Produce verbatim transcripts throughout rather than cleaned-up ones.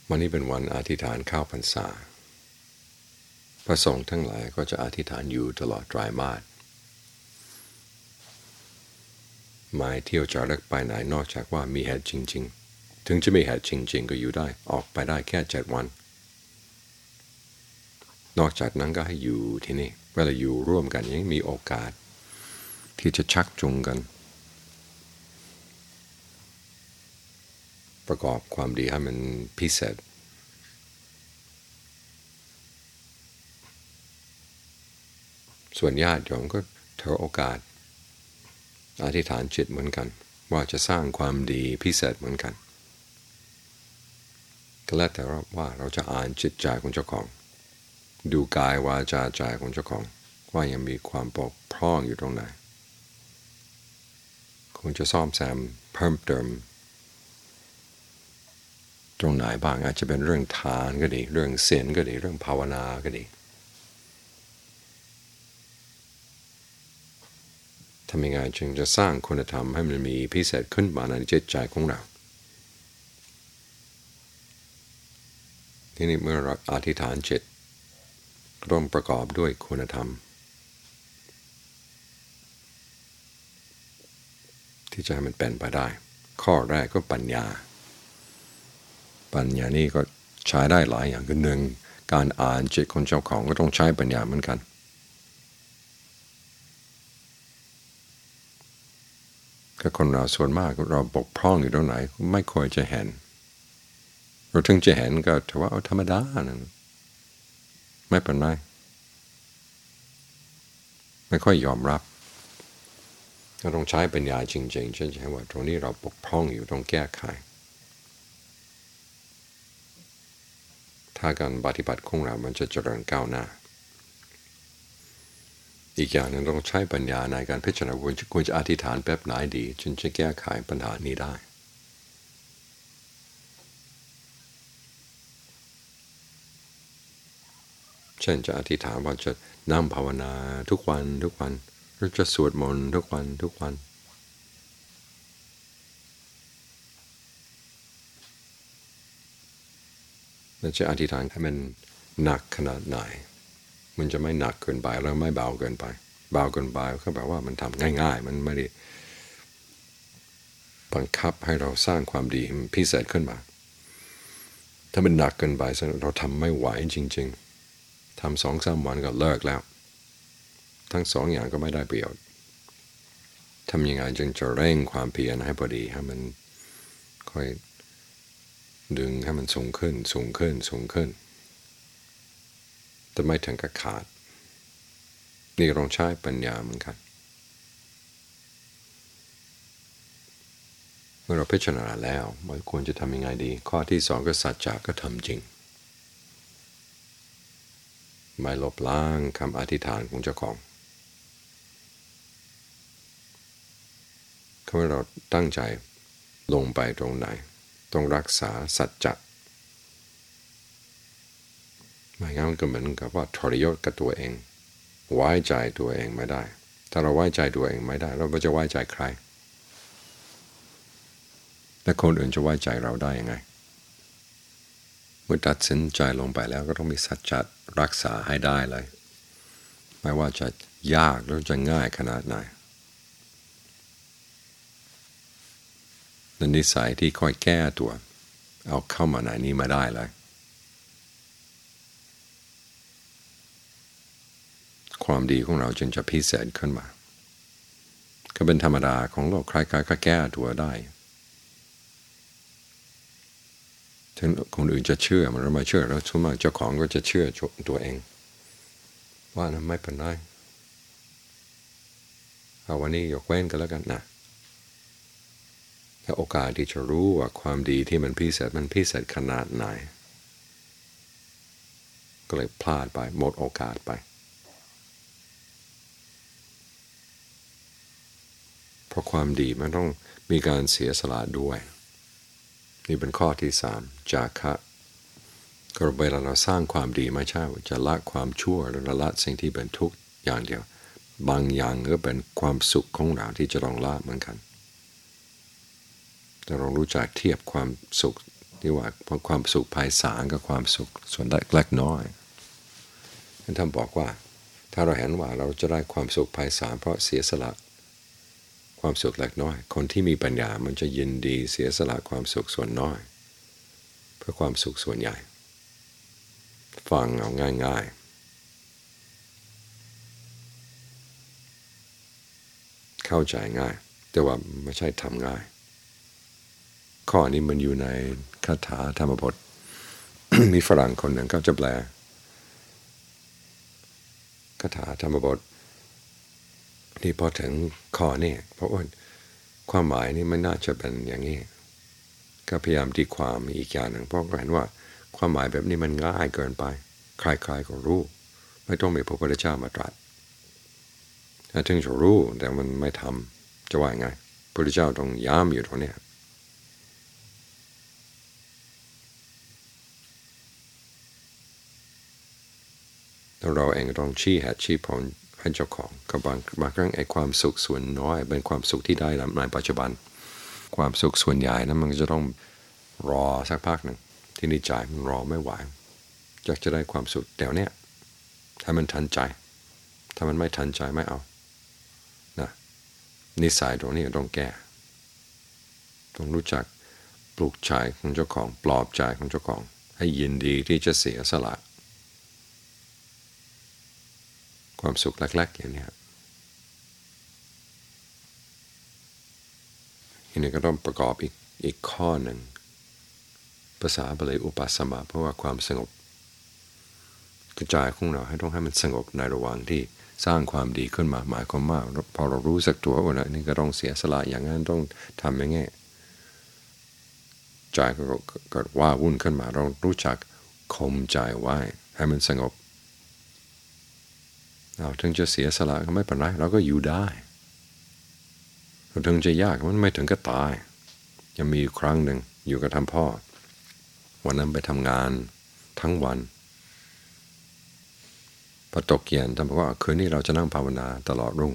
วันนี้เป็นวันอธิษฐานเข้าพรรษาพระสงฆ์ทั้งหลายก็จะอธิษฐานอยู่ตลอดไตรมาสไม่เที่ยวจาริกไปไหนนอกจากว่ามีเหตุจริงๆถึงจะมีเหตุจริงๆก็อยู่ได้ออกไปได้แค่เจ็ดวันนอกจากนั้นก็ให้อยู่ที่นี่เวลาอยู่ร่วมกันยังมีโอกาสที่จะชักจูงกันประกอบความดีให้มันพิเศษส่วนญาติโยมก็ถือโอกาสอธิษฐานจิตเหมือนกันว่าจะสร้างความดีพิเศษเหมือนกันก็แล้วแต่ว่าเราจะอ่านจิตใจของเจ้าของดูกายวาจาใจของเจ้าของว่ายังมีความบกพร่องอยู่ตรงไหนคงจะซ่อมแซมเพิ่มเติมตรงไหนบ้างอาจจะเป็นเรื่องทานก็ดีเรื่องศีลก็ดีเรื่องภาวนาก็ดีทำยังไงจึงจะสร้างคุณธรรมให้มันมีพิเศษขึ้นมาในจิตใจของเราที่นี่เมื่อเราอธิษฐานจิตร่วมประกอบด้วยคุณธรรมที่จะให้มันเป็นไปได้ข้อแรกก็ปัญญาปัญญานี่ก็ใช้ได้หลายอย่างคือหนึ่งการอ่านจิตของเจ้าของก็ต้องใช้ปัญญาเหมือนกันก็คนเราส่วนมากเราบกพร่องอยู่ตรงไหนไม่ค่อยจะเห็นเราถึงจะเห็นก็ถือว่าเอาธรรมดานะไม่เป็นไรไม่ค่อยยอมรับเราต้องใช้ปัญญาจริงๆเช่นใช่ว่าตรงนี้เราบกพร่องอยู่ต้องแก้ไขถ้าการปฏิบัติของเรามันจะเจริญก้าวหน้าอีกอย่างนึงต้องใช้ปัญญาในการพิจารณาควรจะควรจะอธิษฐานแบบไหนดีจนจะแก้ไขปัญหานี้ได้เช่นจะอธิษฐานว่าจะนั่งภาวนาทุกวันทุกวันหรือจะสวดมนต์ทุกวันทุกวันเราจะอธิษฐานให้มันหนักขนาดไหนมันจะไม่หนักเกินไปแล้วไม่เบาเกินไปเบาเกินไปก็แปลว่ามันทำง่ายๆมันไม่ได้บังคับให้เราสร้างความดีพิเศษขึ้นมาถ้ามันหนักเกินไปเราทำไม่ไหวจริงๆทำสองสามวันก็เลิกแล้วทั้งสองอย่างก็ไม่ได้ประโยชน์ทำยังไงจึงจะเร่งความเพียรให้พอดีให้มันค่อยดึงให้มันสูงขึ้นสูงขึ้นสูงขึ้นแต่ไม่ถึงกับขาดนี่ต้องใช้ปัญญาเหมือนกันเมื่อเราพิจารณาแล้วมันควรจะทำยังไงดีข้อที่สองก็สัจจะก็ทำจริงไม่ลบล้างคำอธิษฐานของเจ้าของเมื่อเราตั้งใจลงไปตรงไหนต้องรักษาสัจจะไม่งั้นมันก็เหมือนกับว่าทรยศกับตัวเองไว้ใจตัวเองไม่ได้ถ้าเราไว้ใจตัวเองไม่ได้เราจะไว้ใจใครและคนอื่นจะไว้ใจเราได้ยังไงเมื่อตัดสินใจลงไปแล้วก็ต้องมีสัจจะรักษาให้ได้เลยไม่ว่าจะยากหรือจะง่ายขนาดไหนนั่นนิสัยที่ค่อยแก้ตัวเอาเข้ามาในนี้มาได้เลยความดีของเราจึงจะพิเศษขึ้นมาก็เป็นธรรมดาของโลกใครๆก็แก้ตัวได้ถึงคนอื่นจะเชื่อมันเราไม่เชื่อแล้วส่วนมากเจ้าของก็จะเชื่อตัวเองว่านั้นไม่เป็นไรเอาวันนี้ยกเว้นกันแล้วกันนะและโอกาสที่จะรู้ว่าความดีที่มันพิเศษมันพิเศษขนาดไหนก็เลยพลาดไปหมดโอกาสไปเพราะความดีมันต้องมีการเสียสละด้วยนี่เป็นข้อที่สามจาคะก็เวลาเราสร้างความดีไม่ใช่จะละความชั่วหรือละสิ่งที่เป็นทุกข์อย่างเดียวบางอย่างก็เป็นความสุขของเราที่จะต้องละเหมือนกันแต่เรารู้จักเทียบความสุขที่ว่าความสุขภายศาลกับความสุขส่วนเล็กน้อยท่านบอกว่าถ้าเราเห็นว่าเราจะได้ความสุขภายศาลเพราะเสียสละความสุขเล็กน้อยคนที่มีปัญญามันจะยินดีเสียสละความสุขส่วนน้อยเพื่อความสุขส่วนใหญ่ฟังเอาง่ายๆเข้าใจง่ายแต่ว่าไม่ใช่ทำง่ายข้อนี้มันอยู่ในคาถาธรรมบท มีฝรั่งคนหนึ่งเขาจะแปลคาถาธรรมบทที่พอถึงข้อนี้เพราะว่าความหมายนี่ไม่น่าจะเป็นอย่างนี้ก็พยายามตีความอีกอย่างหนึ่งเพราะก็เห็นว่าความหมายแบบนี้มันง่ายเกินไปใครๆก็รู้ไม่ต้องมีพระพุทธเจ้ามาตรัสถ้าถึงจะรู้แต่มันไม่ทำจะว่าไงพระพุทธเจ้าต้องย้ำอยู่ตรงนี้เราเองต้องชี้เหตุชี้ผลให้เจ้าของกับบางบางครั้งไอ้ความสุขส่วนน้อยเป็นความสุขที่ได้ในปัจจุบันความสุขส่วนใหญ่นั้นมันจะต้องรอสักพักหนึ่งที่นี่ใจมันรอไม่ไหวอยากจะได้ความสุขเดี๋ยวนี้ถ้ามันทันใจถ้ามันไม่ทันใจไม่เอานะนิสัยตรงนี้ต้องแก้ต้องรู้จักปลูกใจของเจ้าของปลอบใจของเจ้าของให้ยินดีที่จะเสียสละความสุขเล็กๆอย่างนี้ทีนี้ก็ต้องประกอบอีกอีกข้อหนึ่งภาษาบาลีอุปาสมะเพราะว่าความสงบกระจายของเราให้ต้องให้มันสงบในระหว่างที่สร้างความดีขึ้นมาหมายความว่าพอเรารู้สักตัวว่านี่ก็ต้องเสียสละอย่างนั้นต้องทำอย่างงี้ใจก็เกิดว่าวุ่นขึ้นมาเรารู้จักข่มใจไว้ให้มันสงบเราถึงจะเสียสละก็ไม่เป็นไรเราก็อยู่ได้เราถึงจะยากมันไม่ถึงก็ตายจะมีครั้งหนึ่งอยู่กับท่านพ่อวันนั้นไปทำงานทั้งวันพอตกเย็นท่านบอกว่าคืนนี้เราจะนั่งภาวนาตลอดรุ่ง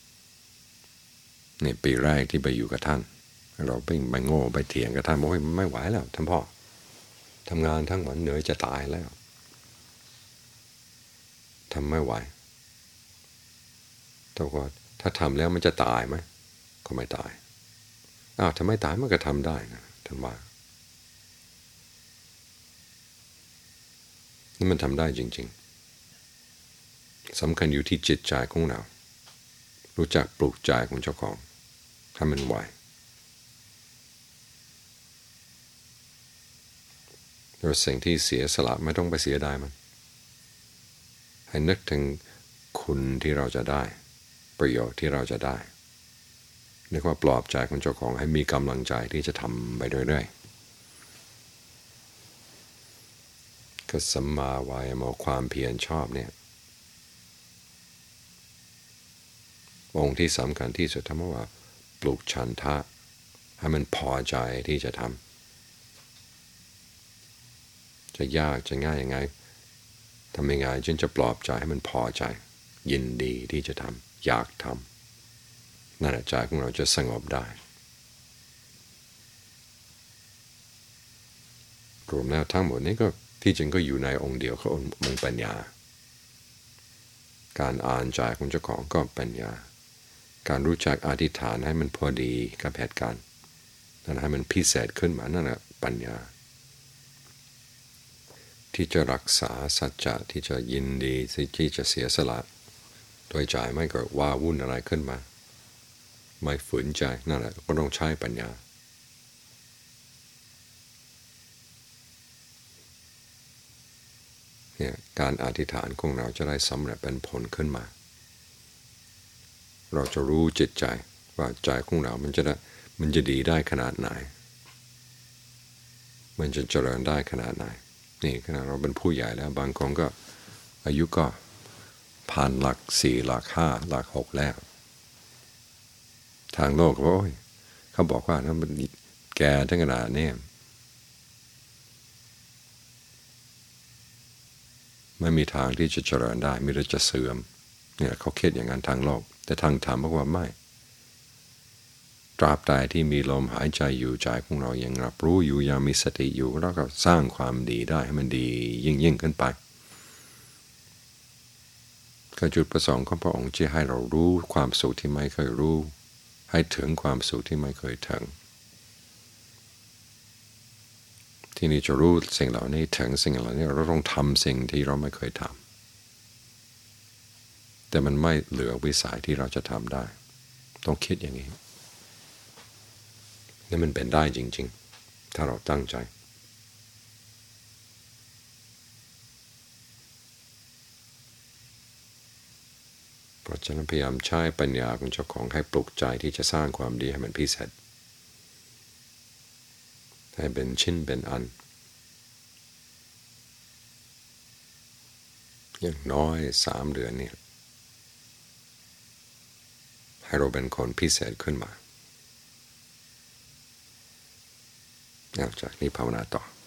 นี่ปีแรกที่ไปอยู่กับท่านเราไปไปโง่ไปเถียงกับท่านบอกว่าไม่ไหวแล้วท่านพ่อทำงานทั้งวันเหนื่อยจะตายแล้วทำไม่ไหวแต่ว่าถ้าทำแล้วมันจะตายไหมก็ไม่ตายอ้าวถ้าไม่ตายมันก็ทำได้นะท่านว่านี่มันทำได้จริงๆสำคัญอยู่ที่จิตใจของเรารู้จักปลูกใจของเจ้าของให้มันไหวแล้วสิ่งที่เสียสละไม่ต้องไปเสียดายมันให้นึกถึงคุณที่เราจะได้ประโยชน์ที่เราจะได้นึกว่าปลอบใจของเจ้าของให้มีกำลังใจที่จะทำไปเรื่อยๆก็สัมมาวายามะความเพียรชอบเนี่ยองค์ที่สำคัญที่สุดทำว่าปลูกฉันทะให้มันพอใจที่จะทำจะยากจะง่ายยังไงทำยังไงจึงจะปลอบใจให้มันพอใจยินดีที่จะทำอยากทำนั่นแหละใจของเราจะสงบได้รวมแล้วทั้งหมดนี้ก็ที่จริงก็อยู่ในองค์เดียวคือองค์ปัญญาการอ่านใจของเจ้าของก็ปัญญาการรู้จักอธิษฐานให้มันพอดีกับเหตุการณ์นั่นให้มันพิเศษขึ้นมานั่นแหละปัญญาที่จะรักษาสัจจะที่จะยินดีที่จะเสียสละโดยใจไม่เกิดว่าวุ่นอะไรขึ้นมาไม่ฝืนใจนั่นแหละก็ต้องใช้ปัญญาเนี่ยการอธิษฐานของเราจะได้สำเร็จเป็นผลขึ้นมาเราจะรู้จิตใจว่าใจของเรามันจะได้มันจะดีได้ขนาดไหนมันจะเจริญได้ขนาดไหนนี่ขนาดเราเป็นผู้ใหญ่แล้วบางคนก็อายุก็ผ่านหลักสี่หลักห้าหลักหกแล้วทางโลกเขาบอกเขาบอกว่าถ้ามันแก่ทั้งขนาดนี้ไม่มีทางที่จะเจริญได้มีแต่จะเสื่อมเนี่ยเขาคิดอย่างนั้นทางโลกแต่ทางธรรมบอกว่าไม่ตราบใดที่มีลมหายใจอยู่ใจของเรายังรับรู้อยู่ยังมีสติอยู่เราก็สร้างความดีได้ให้มันดียิ่งยิ่งขึ้นไปก็จุดประสงค์ของพระองค์ที่ให้เรารู้ความสุขที่ไม่เคยรู้ให้ถึงความสุขที่ไม่เคยถึงที่นี่จะรู้สิ่งเหล่านี้ถึงสิ่งเหล่านี้เราต้องทำสิ่งที่เราไม่เคยทำแต่มันไม่เหลือวิสัยที่เราจะทำได้ต้องคิดอย่างนี้นี่มันเป็นได้จริงๆถ้าเราตั้งใจเพราะฉะนั้นพยายามใช้ปัญญาของเจ้าของให้ปลุกใจที่จะสร้างความดีให้มันพิเศษให้เป็นชิ้นเป็นอันอย่างน้อยสามเดือนนี้ให้เราเป็นคนพิเศษขึ้นมาจากนี้ภาวนาต่อ